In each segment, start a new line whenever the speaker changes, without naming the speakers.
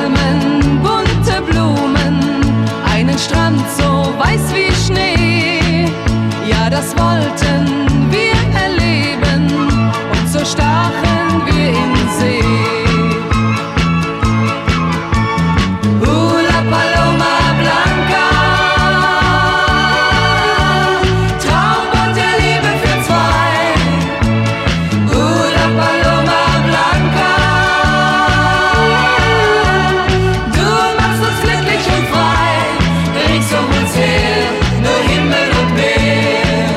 Palmen, bunte Blumen, einen Strand so weiß wie Schnee. Ja, das wollten wir erleben und so stachen wir in See. La Paloma Blanca, Traumboot der Liebe für zwei. La Paloma Blanca, du machst uns glücklich und frei. Rings um uns her, nur Himmel und Meer.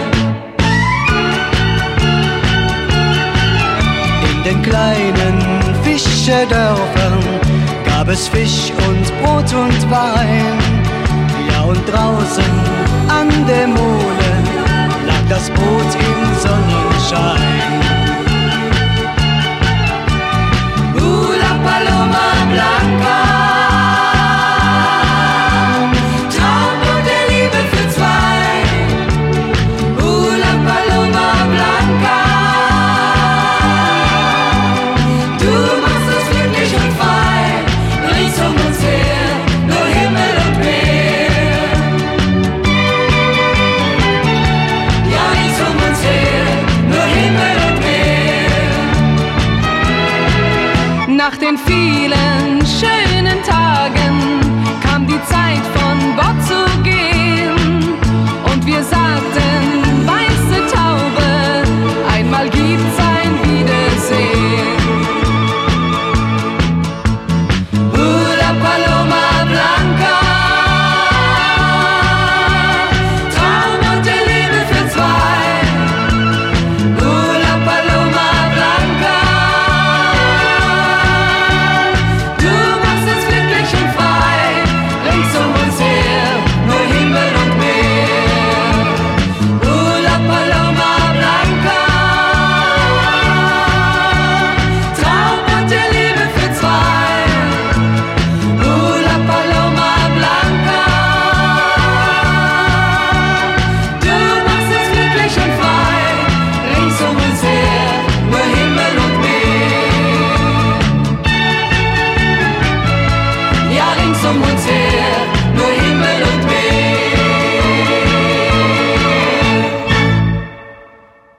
In den kleinen Fischerdörfern gab es Fisch und Brot und Wein. Ja, und draußen an der Mole lag das Boot im Sonnenschein.
La Paloma Blanca, Traumboot der Liebe für zwei. La Paloma Blanca, du machst uns glücklich und frei. Rings um uns her, nur Himmel und Meer. Ja, rings um uns her, nur Himmel und Meer. Nach den vielen